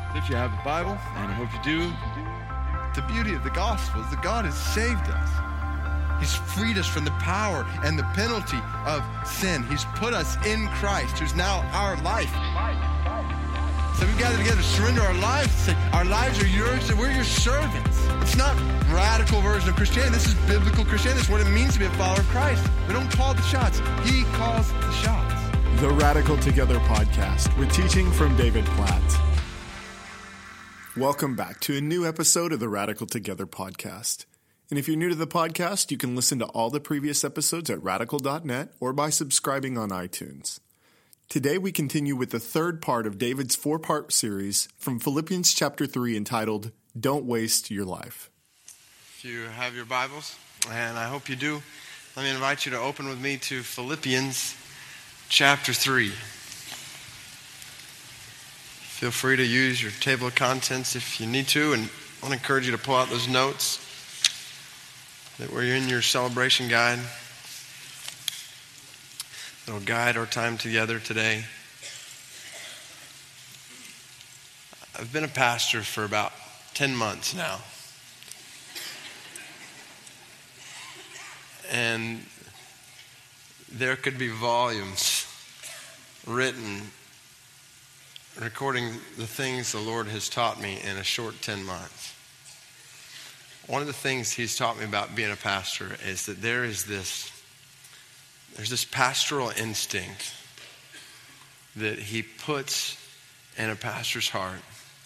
If you have a Bible, and I hope you do, the beauty of the gospel is that God has saved us. He's freed us from the power and the penalty of sin. He's put us in Christ, who's now our life. So we gather together to surrender our lives, to say, our lives are yours, and we're your servants. It's not a radical version of Christianity. This is biblical Christianity. This is what it means to be a follower of Christ. We don't call the shots. He calls the shots. The Radical Together podcast with teaching from David Platt. Welcome back to a new episode of the Radical Together podcast. And if you're new to the podcast, you can listen to all the previous episodes at radical.net or by subscribing on iTunes. Today we continue with the third part of David's four-part series from Philippians chapter 3 entitled, Don't Waste Your Life. If you have your Bibles, and I hope you do, let me invite you to open with me to Philippians chapter 3. Feel free to use your table of contents if you need to, and I want to encourage you to pull out those notes that were in your celebration guide. That'll guide our time together today. I've been a pastor for about 10 months now. And there could be volumes written recording the things the Lord has taught me in a short 10 months. One of the things he's taught me about being a pastor is that there's this pastoral instinct that he puts in a pastor's heart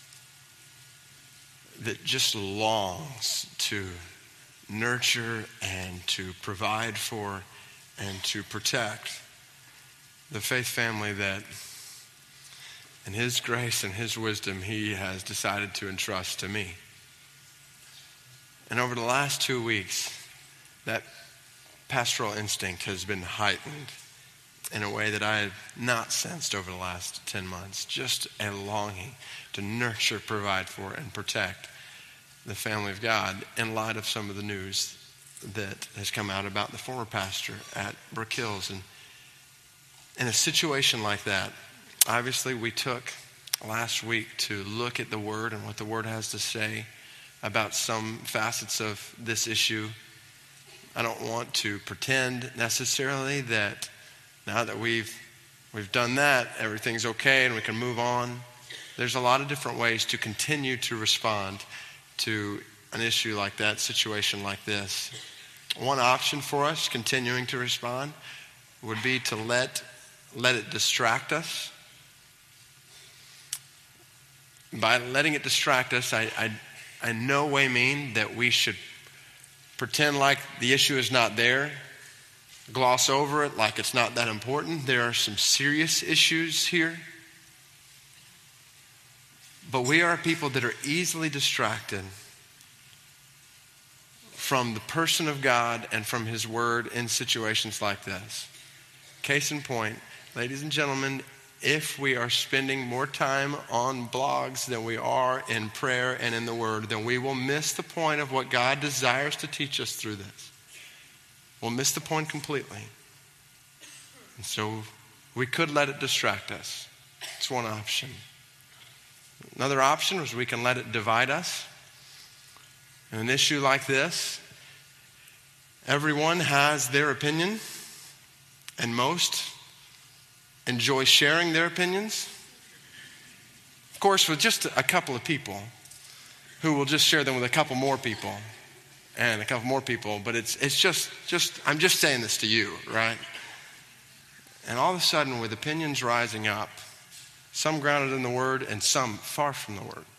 that just longs to nurture and to provide for and to protect the faith family that in his grace and his wisdom he has decided to entrust to me. And over the last 2 weeks, that pastoral instinct has been heightened in a way that I have not sensed over the last 10 months. Just a longing to nurture, provide for, and protect the family of God in light of some of the news that has come out about the former pastor at Brook Hills. And in a situation like that, obviously we took last week to look at the Word and what the Word has to say about some facets of this issue. I don't want to pretend necessarily that now that we've done that, everything's okay and we can move on. There's a lot of different ways to continue to respond to an issue like that, situation like this. One option for us continuing to respond would be to let it distract us. By letting it distract us, I in no way mean that we should pretend like the issue is not there, gloss over it like it's not that important. There are some serious issues here. But we are people that are easily distracted from the person of God and from His Word in situations like this. Case in point, ladies and gentlemen, if we are spending more time on blogs than we are in prayer and in the Word, then we will miss the point of what God desires to teach us through this. We'll miss the point completely. And so we could let it distract us. It's one option. Another option is we can let it divide us. In an issue like this, everyone has their opinion, and most enjoy sharing their opinions. Of course, with just a couple of people who will just share them with a couple more people and a couple more people. But it's just I'm just saying this to you, right? And all of a sudden, with opinions rising up, some grounded in the Word and some far from the Word,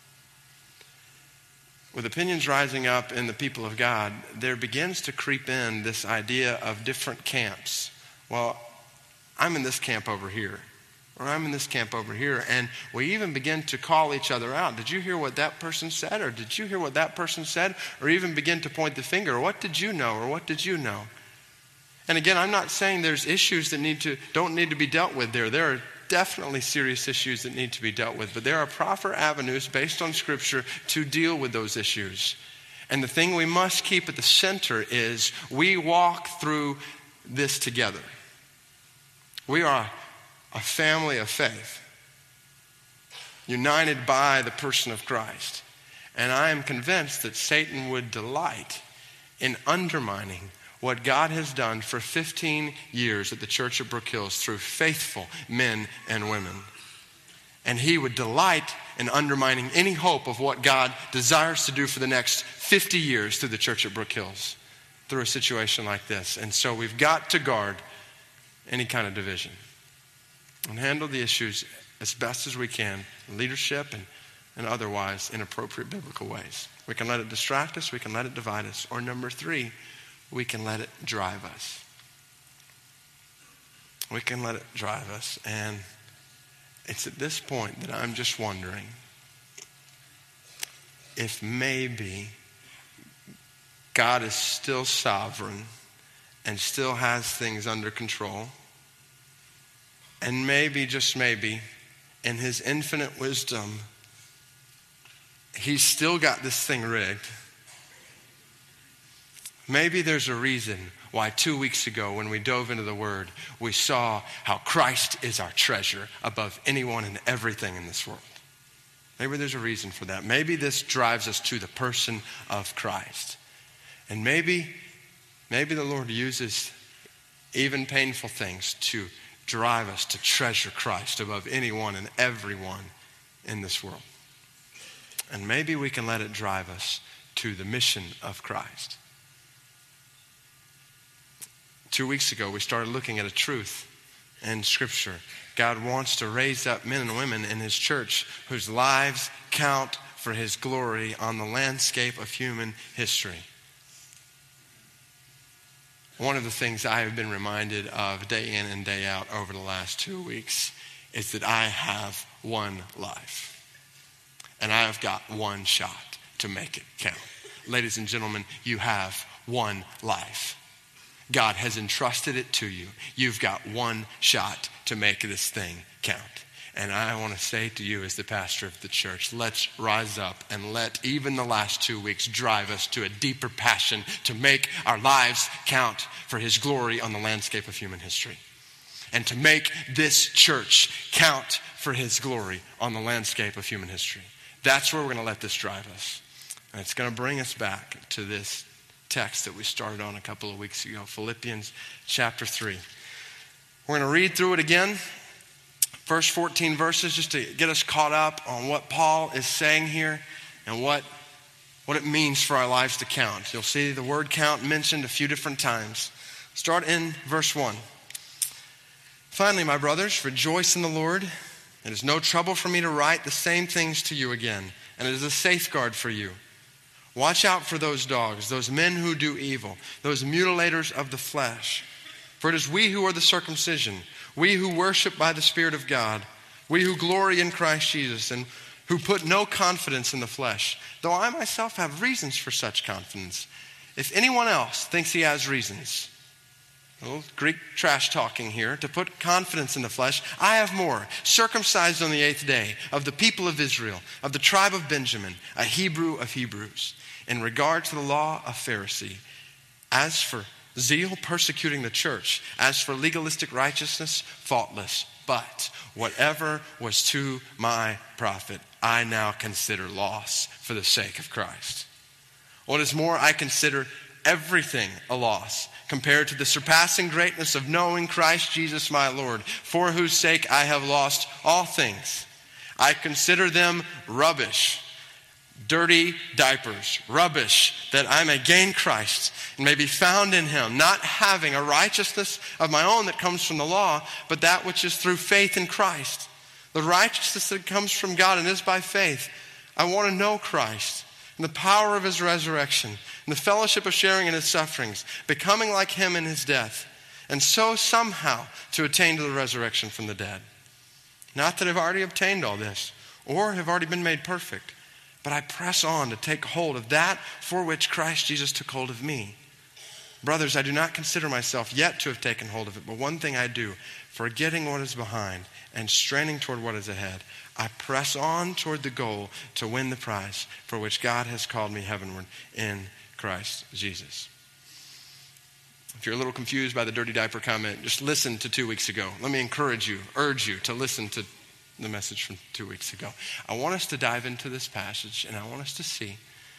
with opinions rising up in the people of God, there begins to creep in this idea of different camps. Well, I'm in this camp over here, or I'm in this camp over here. And we even begin to call each other out. Did you hear what that person said? Or did you hear what that person said? Or even begin to point the finger. What did you know? Or what did you know? And again, I'm not saying there's issues that don't need to be dealt with there. There are definitely serious issues that need to be dealt with. But there are proper avenues based on Scripture to deal with those issues. And the thing we must keep at the center is we walk through this together. We are a family of faith. united by the person of Christ. And I am convinced that Satan would delight in undermining what God has done for 15 years at the Church of Brook Hills through faithful men and women. And he would delight in undermining any hope of what God desires to do for the next 50 years through the Church at Brook Hills through a situation like this. And so we've got to guard any kind of division and handle the issues as best as we can, leadership and otherwise, in appropriate biblical ways. We can let it distract us, we can let it divide us, or number 3, we can let it drive us. We can let it drive us. And it's at this point that I'm just wondering if maybe God is still sovereign and still has things under control. And maybe, just maybe, in his infinite wisdom, he's still got this thing rigged. Maybe there's a reason why 2 weeks ago when we dove into the Word, we saw how Christ is our treasure above anyone and everything in this world. Maybe there's a reason for that. Maybe this drives us to the person of Christ. And maybe the Lord uses even painful things to drive us to treasure Christ above anyone and everyone in this world. And maybe we can let it drive us to the mission of Christ. 2 weeks ago, we started looking at a truth in Scripture. God wants to raise up men and women in his church whose lives count for his glory on the landscape of human history. One of the things I have been reminded of day in and day out over the last 2 weeks is that I have one life. And I have got one shot to make it count. Ladies and gentlemen, you have one life. God has entrusted it to you. You've got one shot to make this thing count. And I want to say to you as the pastor of the church, let's rise up and let even the last 2 weeks drive us to a deeper passion to make our lives count for his glory on the landscape of human history. And to make this church count for his glory on the landscape of human history. That's where we're going to let this drive us. And it's going to bring us back to this text that we started on a couple of weeks ago, Philippians chapter 3. We're going to read through it again, first 14 verses, just to get us caught up on what Paul is saying here and what it means for our lives to count. You'll see the word count mentioned a few different times. Start in verse 1. Finally, my brothers, rejoice in the Lord. It is no trouble for me to write the same things to you again, and it is a safeguard for you. Watch out for those dogs, those men who do evil, those mutilators of the flesh. For it is we who are the circumcision, we who worship by the Spirit of God, we who glory in Christ Jesus, and who put no confidence in the flesh, though I myself have reasons for such confidence. If anyone else thinks he has reasons, a little Greek trash talking here, to put confidence in the flesh, I have more. Circumcised on the 8th day, of the people of Israel, of the tribe of Benjamin, a Hebrew of Hebrews. In regard to the law, a Pharisee. As for zeal, persecuting the church. As for legalistic righteousness, faultless. But whatever was to my profit, I now consider loss for the sake of Christ. What is more, I consider everything a loss compared to the surpassing greatness of knowing Christ Jesus my Lord, for whose sake I have lost all things. I consider them rubbish, dirty diapers, rubbish, that I may gain Christ and may be found in him, not having a righteousness of my own that comes from the law, but that which is through faith in Christ. The righteousness that comes from God and is by faith. I want to know Christ and the power of his resurrection and the fellowship of sharing in his sufferings, becoming like him in his death, and so somehow to attain to the resurrection from the dead. Not that I've already obtained all this or have already been made perfect, but I press on to take hold of that for which Christ Jesus took hold of me. Brothers, I do not consider myself yet to have taken hold of it, but one thing I do, forgetting what is behind and straining toward what is ahead, I press on toward the goal to win the prize for which God has called me heavenward in Christ Jesus. If you're a little confused by the dirty diaper comment, just listen to 2 weeks ago. Let me encourage you, urge you to listen to the message from 2 weeks ago. I want us to dive into this passage, and I want us to see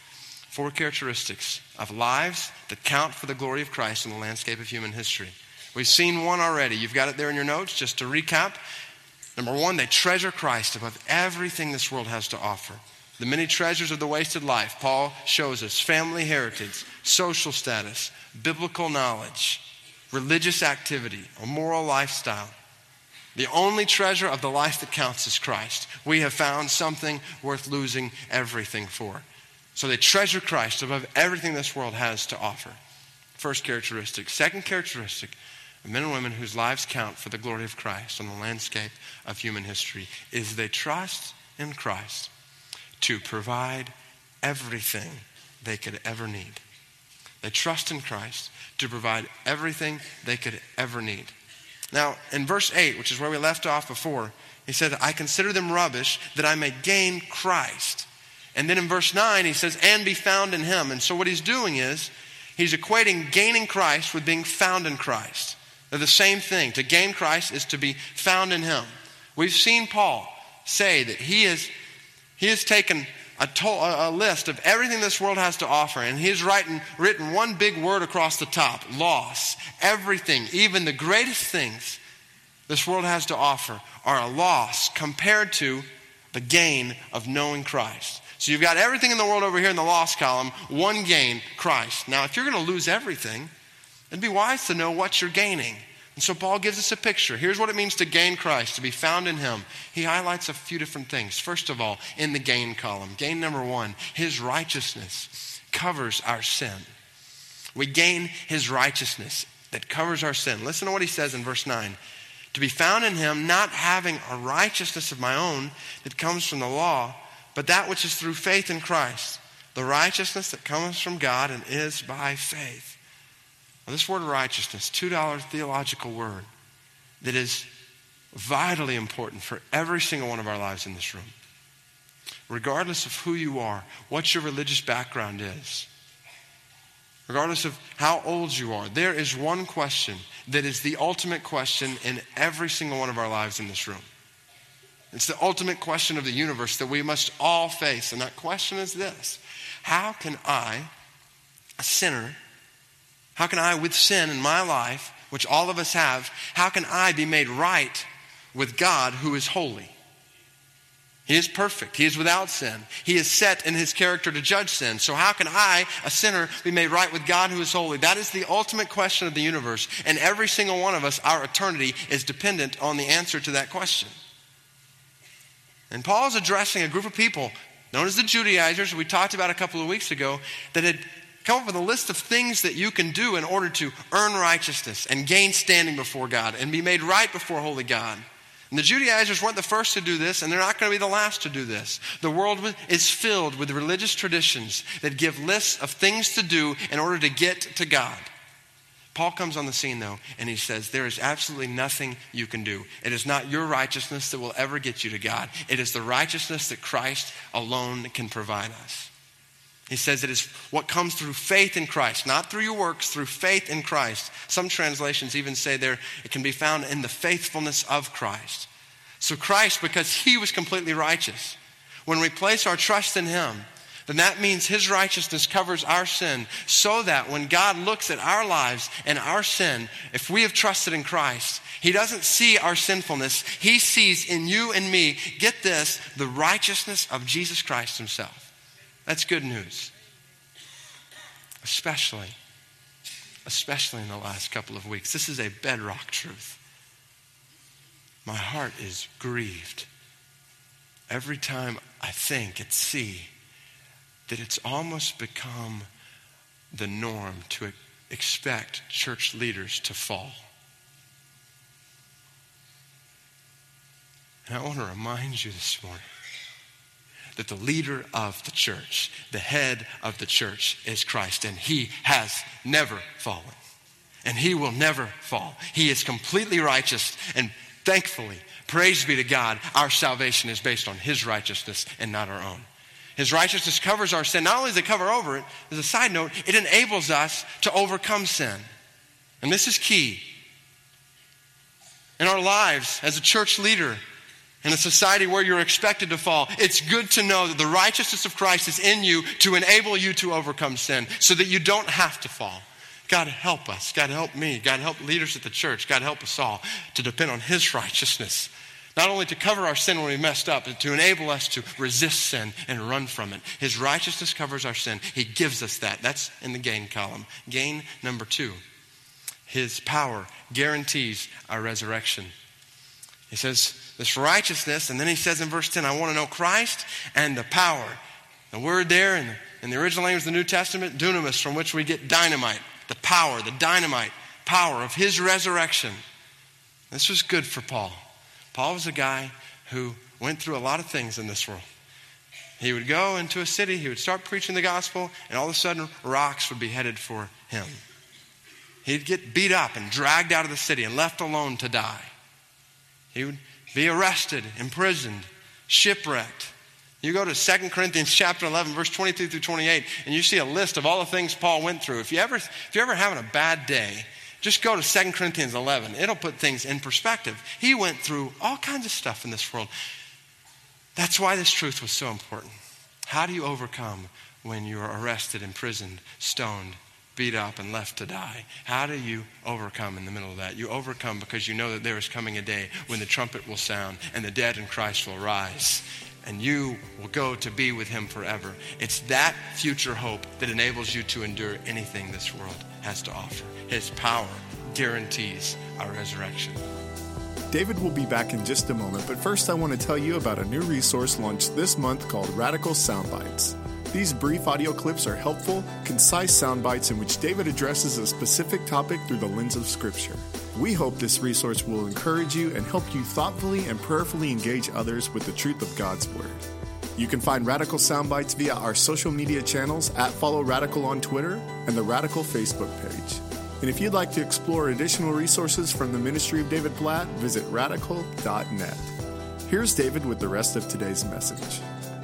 4 characteristics of lives that count for the glory of Christ in the landscape of human history. We've seen one already. You've got it there in your notes. Just to recap, number 1, they treasure Christ above everything this world has to offer. The many treasures of the wasted life, Paul shows us: family heritage, social status, biblical knowledge, religious activity, a moral lifestyle. The only treasure of the life that counts is Christ. We have found something worth losing everything for. So they treasure Christ above everything this world has to offer. First characteristic. Second characteristic of men and women whose lives count for the glory of Christ on the landscape of human history is they trust in Christ to provide everything they could ever need. They trust in Christ to provide everything they could ever need. Now, in verse 8, which is where we left off before, he said, I consider them rubbish that I may gain Christ. And then in verse 9, he says, and be found in him. And so what he's doing is, he's equating gaining Christ with being found in Christ. They're the same thing. To gain Christ is to be found in him. We've seen Paul say that he has taken a list of everything this world has to offer, and he's written one big word across the top: loss. Everything, even the greatest things this world has to offer, are a loss compared to the gain of knowing Christ. So you've got everything in the world over here in the loss column, one gain: Christ. Now, if you're going to lose everything, it'd be wise to know what you're gaining. And so Paul gives us a picture. Here's what it means to gain Christ, to be found in him. He highlights a few different things. First of all, in the gain column, gain number 1, his righteousness covers our sin. We gain his righteousness that covers our sin. Listen to what he says in verse 9. To be found in him, not having a righteousness of my own that comes from the law, but that which is through faith in Christ, the righteousness that comes from God and is by faith. Now, this word righteousness, $2 theological word that is vitally important for every single one of our lives in this room. Regardless of who you are, what your religious background is, regardless of how old you are, there is one question that is the ultimate question in every single one of our lives in this room. It's the ultimate question of the universe that we must all face. And that question is this: how can I, a sinner, how can I, with sin in my life, which all of us have, how can I be made right with God who is holy? He is perfect. He is without sin. He is set in his character to judge sin. So how can I, a sinner, be made right with God who is holy? That is the ultimate question of the universe. And every single one of us, our eternity is dependent on the answer to that question. And Paul is addressing a group of people known as the Judaizers, we talked about a couple of weeks ago, that had come up with a list of things that you can do in order to earn righteousness and gain standing before God and be made right before holy God. And the Judaizers weren't the first to do this, and they're not going to be the last to do this. The world is filled with religious traditions that give lists of things to do in order to get to God. Paul comes on the scene, though, and he says, there is absolutely nothing you can do. It is not your righteousness that will ever get you to God. It is the righteousness that Christ alone can provide us. He says it is what comes through faith in Christ, not through your works, through faith in Christ. Some translations even say there it can be found in the faithfulness of Christ. So Christ, because he was completely righteous, when we place our trust in him, then that means his righteousness covers our sin, so that when God looks at our lives and our sin, if we have trusted in Christ, he doesn't see our sinfulness. He sees in you and me, get this, the righteousness of Jesus Christ himself. That's good news. Especially in the last couple of weeks. This is a bedrock truth. My heart is grieved every time I think and see that it's almost become the norm to expect church leaders to fall. And I want to remind you this morning that the leader of the church, the head of the church, is Christ, and he has never fallen, and he will never fall. He is completely righteous, and thankfully, praise be to God, our salvation is based on his righteousness and not our own. His righteousness covers our sin. Not only does it cover over it, as a side note, it enables us to overcome sin. And this is key. In our lives as a church leader, In a society where you're expected to fall, it's good to know that the righteousness of Christ is in you to enable you to overcome sin so that you don't have to fall. God help us. God help me. God help leaders at the church. God help us all to depend on his righteousness. Not only to cover our sin when we messed up, but to enable us to resist sin and run from it. His righteousness covers our sin. He gives us that. That's in the gain column. Gain number 2. His power guarantees our resurrection. He says this righteousness, and then he says in verse 10, I want to know Christ and the power. The word there in the original language of the New Testament, dunamis, from which we get dynamite. The power, the dynamite power of his resurrection. This was good for Paul. Paul was a guy who went through a lot of things in this world. He would go into a city, he would start preaching the gospel, and all of a sudden rocks would be headed for him. He'd get beat up and dragged out of the city and left alone to die. He would be arrested, imprisoned, shipwrecked. You go to 2 Corinthians chapter 11, verse 22 through 28, and you see a list of all the things Paul went through. If you're ever having a bad day, just go to 2 Corinthians 11. It'll put things in perspective. He went through all kinds of stuff in this world. That's why this truth was so important. How do you overcome when you are arrested, imprisoned, stoned, beat up, and left to die? How do you overcome in the middle of that? You overcome because you know that there is coming a day when the trumpet will sound and the dead in Christ will rise. And you will go to be with him forever. It's that future hope that enables you to endure anything this world has to offer. His power guarantees our resurrection. David will be back in just a moment, but first I want to tell you about a new resource launched this month called Radical Soundbites. These brief audio clips are helpful, concise sound bites in which David addresses a specific topic through the lens of Scripture. We hope this resource will encourage you and help you thoughtfully and prayerfully engage others with the truth of God's Word. You can find Radical Soundbites via our social media channels at Follow Radical on Twitter and the Radical Facebook page. And if you'd like to explore additional resources from the ministry of David Platt, visit radical.net. Here's David with the rest of today's message.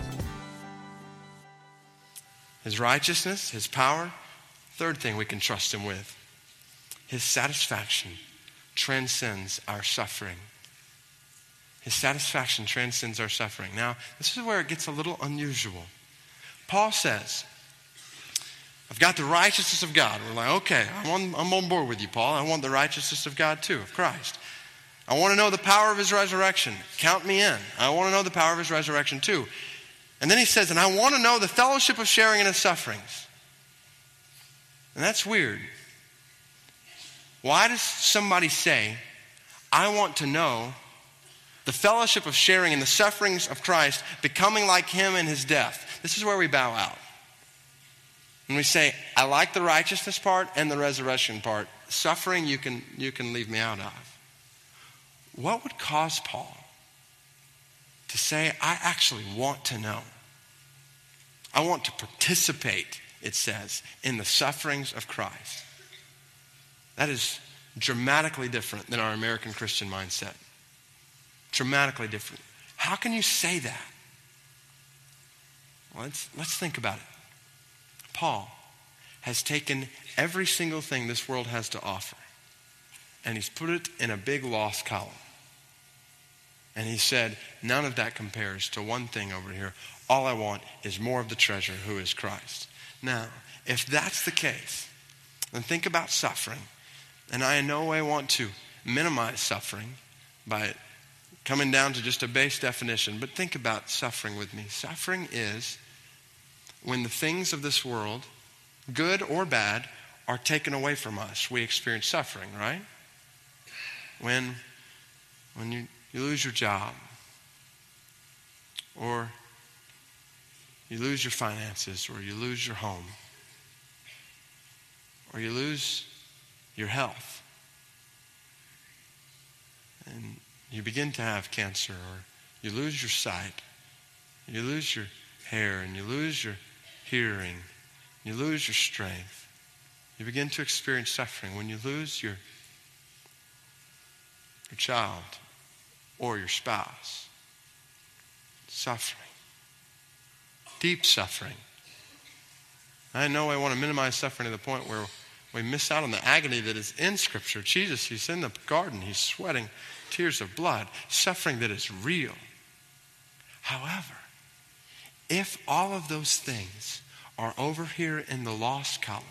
His righteousness, his power. Third thing we can trust him with. His satisfaction transcends our suffering. His satisfaction transcends our suffering. Now, this is where it gets a little unusual. Paul says, I've got the righteousness of God. We're like, okay, I'm on board with you, Paul. I want the righteousness of God too, of Christ. I want to know the power of his resurrection. Count me in. I want to know the power of his resurrection too. And then he says, and I want to know the fellowship of sharing in his sufferings. And that's weird. Why does somebody say, I want to know the fellowship of sharing in the sufferings of Christ, becoming like him in his death? This is where we bow out. And we say, I like the righteousness part and the resurrection part. Suffering you can leave me out of. What would cause Paul to say, I actually want to know? I want to participate, it says, in the sufferings of Christ. That is dramatically different than our American Christian mindset. Dramatically different. How can you say that? Well, let's think about it. Paul has taken every single thing this world has to offer, and he's put it in a big loss column. And he said, none of that compares to one thing over here. All I want is more of the treasure, who is Christ. Now, if that's the case, then think about suffering. And I in no way want to minimize suffering by coming down to just a base definition, but think about suffering with me. Suffering is when the things of this world, good or bad, are taken away from us. We experience suffering, right? When you lose your job, or you lose your finances, or you lose your home, or you lose your health, and you begin to have cancer, or you lose your sight, you lose your hair, and you lose your hearing, you lose your strength. You begin to experience suffering when you lose your child or your spouse. Suffering. Deep suffering. I know I want to minimize suffering to the point where we miss out on the agony that is in Scripture. Jesus, he's in the garden. He's sweating tears of blood. Suffering that is real. However, if all of those things are over here in the lost column,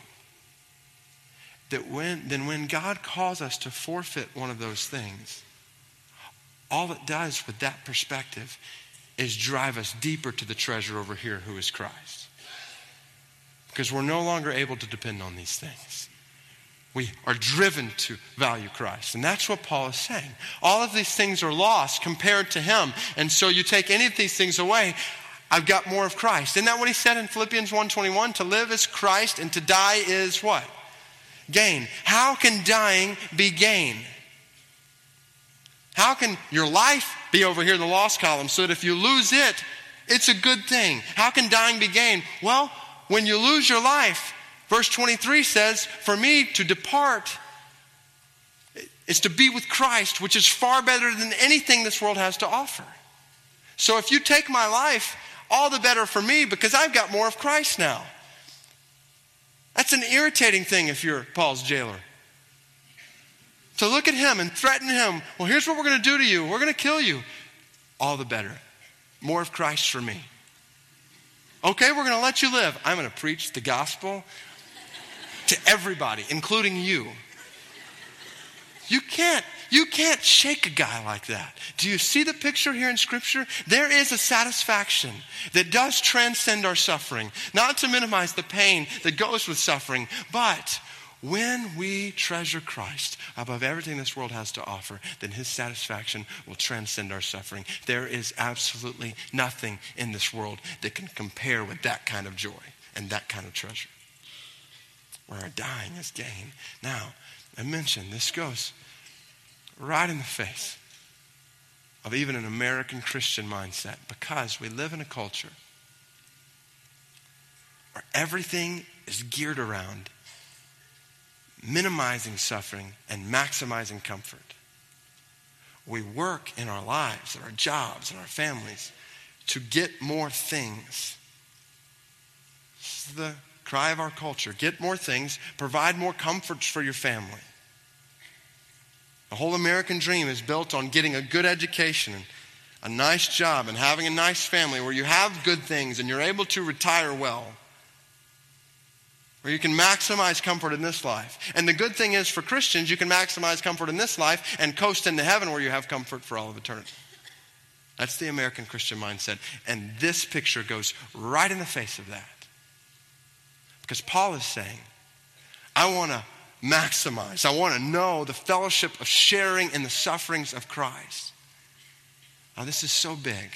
then when God calls us to forfeit one of those things, all it does with that perspective is drive us deeper to the treasure over here, who is Christ. Because we're no longer able to depend on these things. We are driven to value Christ. And that's what Paul is saying. All of these things are lost compared to him. And so you take any of these things away, I've got more of Christ. Isn't that what he said in Philippians 1:21? To live is Christ and to die is what? Gain. How can dying be gain? How can your life be over here in the lost column so that if you lose it, it's a good thing? How can dying be gain? Well, when you lose your life, verse 23 says, for me to depart is to be with Christ, which is far better than anything this world has to offer. So if you take my life, all the better for me because I've got more of Christ now. That's an irritating thing if you're Paul's jailer. To look at him and threaten him, well, here's what we're going to do to you. We're going to kill you. All the better. More of Christ for me. Okay, we're going to let you live. I'm going to preach the gospel to everybody, including you. You can't shake a guy like that. Do you see the picture here in Scripture? There is a satisfaction that does transcend our suffering. Not to minimize the pain that goes with suffering, but when we treasure Christ above everything this world has to offer, then his satisfaction will transcend our suffering. There is absolutely nothing in this world that can compare with that kind of joy and that kind of treasure. Where our dying is gain. Now, I mentioned this goes right in the face of even an American Christian mindset, because we live in a culture where everything is geared around minimizing suffering and maximizing comfort. We work in our lives, in our jobs, in our families to get more things. This is the cry of our culture. Get more things, provide more comforts for your family. The whole American dream is built on getting a good education and a nice job and having a nice family where you have good things and you're able to retire well. Where you can maximize comfort in this life. And the good thing is for Christians, you can maximize comfort in this life and coast into heaven where you have comfort for all of eternity. That's the American Christian mindset. And this picture goes right in the face of that. Because Paul is saying, I want to maximize. I want to know the fellowship of sharing in the sufferings of Christ. Now this is so big.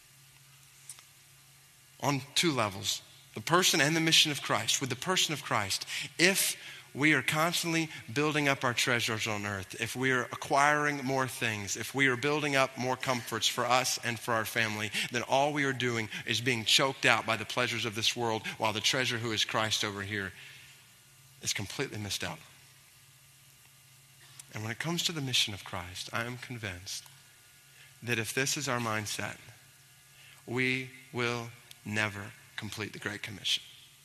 On two levels. The person and the mission of Christ. With the person of Christ, if we are constantly building up our treasures on earth, if we are acquiring more things, if we are building up more comforts for us and for our family, then all we are doing is being choked out by the pleasures of this world, while the treasure who is Christ over here is completely missed out. And when it comes to the mission of Christ, I am convinced that if this is our mindset, we will never complete the Great Commission.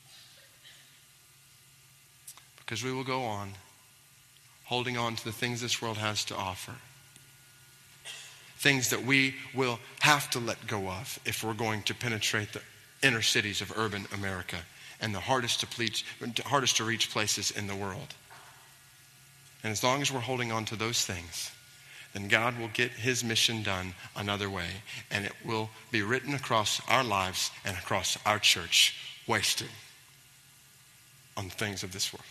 Because we will go on holding on to the things this world has to offer. Things that we will have to let go of if we're going to penetrate the inner cities of urban America and the hardest to reach places in the world. And as long as we're holding on to those things, then God will get his mission done another way, and it will be written across our lives and across our church, wasted on the things of this world.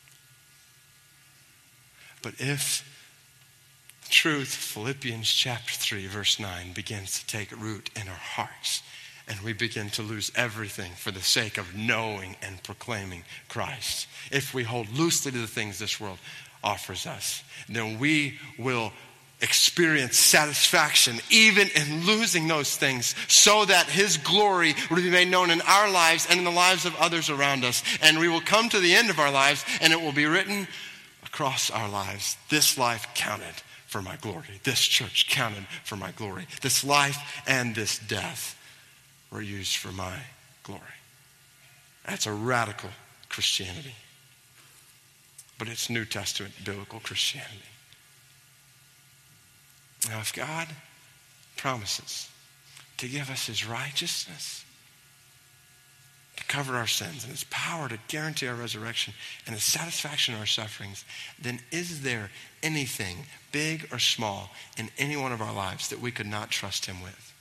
But if the truth, Philippians chapter 3, verse 9, begins to take root in our hearts, and we begin to lose everything for the sake of knowing and proclaiming Christ, if we hold loosely to the things this world offers us, then we will experience satisfaction even in losing those things, so that his glory will be made known in our lives and in the lives of others around us. And we will come to the end of our lives and it will be written across our lives, this life counted for my glory. This church counted for my glory. This life and this death were used for my glory. That's a radical Christianity. But it's New Testament biblical Christianity. Now, if God promises to give us his righteousness, to cover our sins, and his power to guarantee our resurrection, and his satisfaction in our sufferings, then is there anything, big or small, in any one of our lives that we could not trust him with?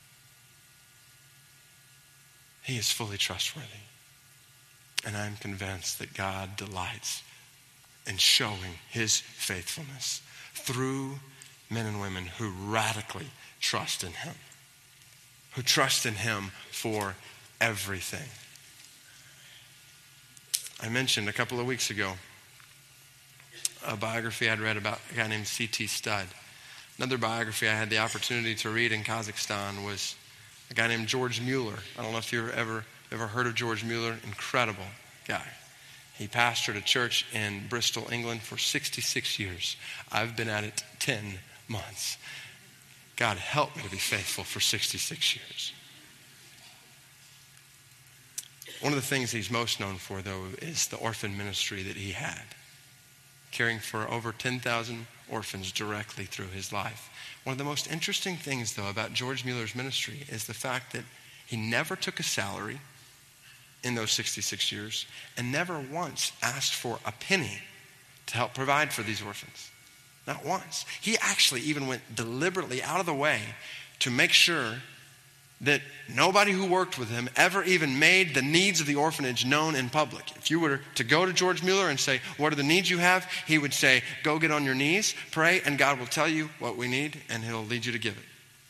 He is fully trustworthy. And I'm convinced that God delights in showing his faithfulness through men and women who radically trust in him, who trust in him for everything. I mentioned a couple of weeks ago a biography I'd read about a guy named C.T. Studd. Another biography I had the opportunity to read in Kazakhstan was a guy named George Mueller. I don't know if you've ever heard of George Mueller. Incredible guy. He pastored a church in Bristol, England for 66 years. I've been at it 10 months. God help me to be faithful for 66 years. One of the things he's most known for, though, is the orphan ministry that he had, caring for over 10,000 orphans directly through his life. One of the most interesting things, though, about George Mueller's ministry is the fact that he never took a salary in those 66 years and never once asked for a penny to help provide for these orphans. Not once. He actually even went deliberately out of the way to make sure that nobody who worked with him ever even made the needs of the orphanage known in public. If you were to go to George Mueller and say, what are the needs you have? He would say, go get on your knees, pray, and God will tell you what we need, and he'll lead you to give it.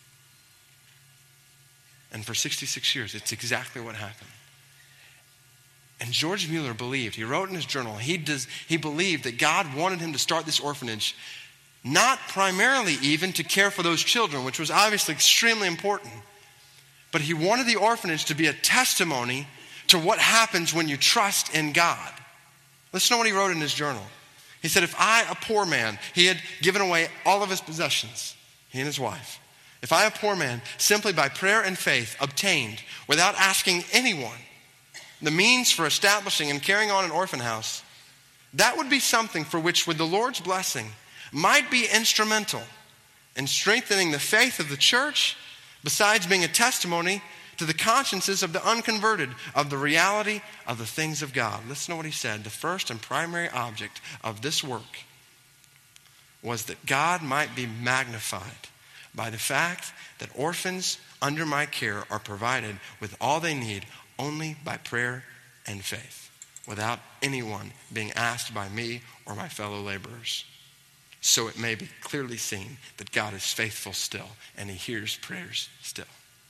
And for 66 years, it's exactly what happened. And George Mueller believed, he wrote in his journal, he believed that God wanted him to start this orphanage, not primarily even to care for those children, which was obviously extremely important, but he wanted the orphanage to be a testimony to what happens when you trust in God. Listen to what he wrote in his journal. He said, if I, a poor man, he had given away all of his possessions, he and his wife. If I, a poor man, simply by prayer and faith obtained, without asking anyone, the means for establishing and carrying on an orphan house, that would be something for which, with the Lord's blessing, might be instrumental in strengthening the faith of the church, besides being a testimony to the consciences of the unconverted of the reality of the things of God. Listen to what he said. The first and primary object of this work was that God might be magnified by the fact that orphans under my care are provided with all they need only by prayer and faith, without anyone being asked by me or my fellow laborers. So it may be clearly seen that God is faithful still, and he hears prayers still.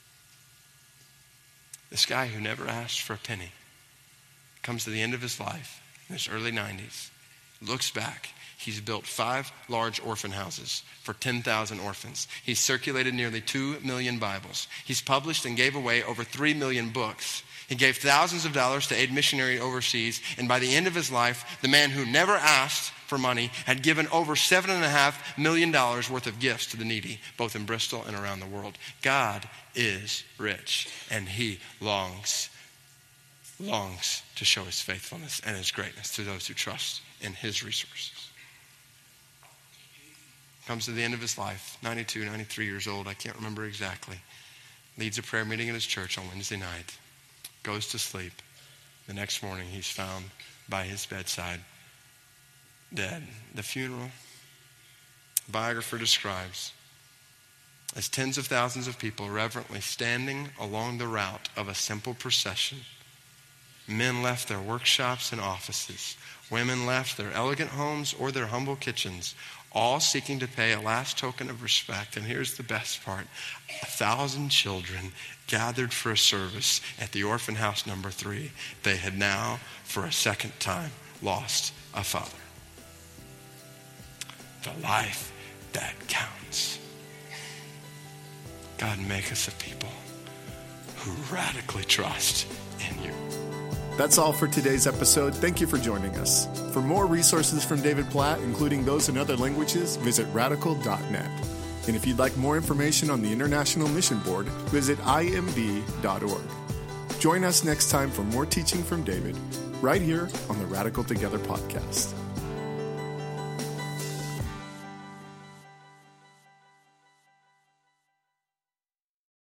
This guy who never asked for a penny comes to the end of his life in his early 90s, looks back. He's built 5 large orphan houses for 10,000 orphans. He's circulated nearly 2 million Bibles. He's published and gave away over 3 million books. He gave thousands of dollars to aid missionaries overseas, and by the end of his life, the man who never asked for money had given over $7.5 million worth of gifts to the needy, both in Bristol and around the world. God is rich, and he longs to show his faithfulness and his greatness to those who trust in his resources. Comes to the end of his life, 92, 93 years old, I can't remember exactly. Leads a prayer meeting in his church on Wednesday night. Goes to sleep. The next morning, he's found by his bedside, dead. The funeral, the biographer describes as tens of thousands of people reverently standing along the route of a simple procession. Men left their workshops and offices. Women left their elegant homes or their humble kitchens, all seeking to pay a last token of respect. And here's the best part. 1,000 children gathered for a service at the orphan house number 3. They had now, for a second time, lost a father. The life that counts. God, make us a people who radically trust in you. That's all for today's episode. Thank you for joining us. For more resources from David Platt, including those in other languages, visit radical.net. And if you'd like more information on the International Mission Board, visit imb.org. Join us next time for more teaching from David, right here on the Radical Together podcast.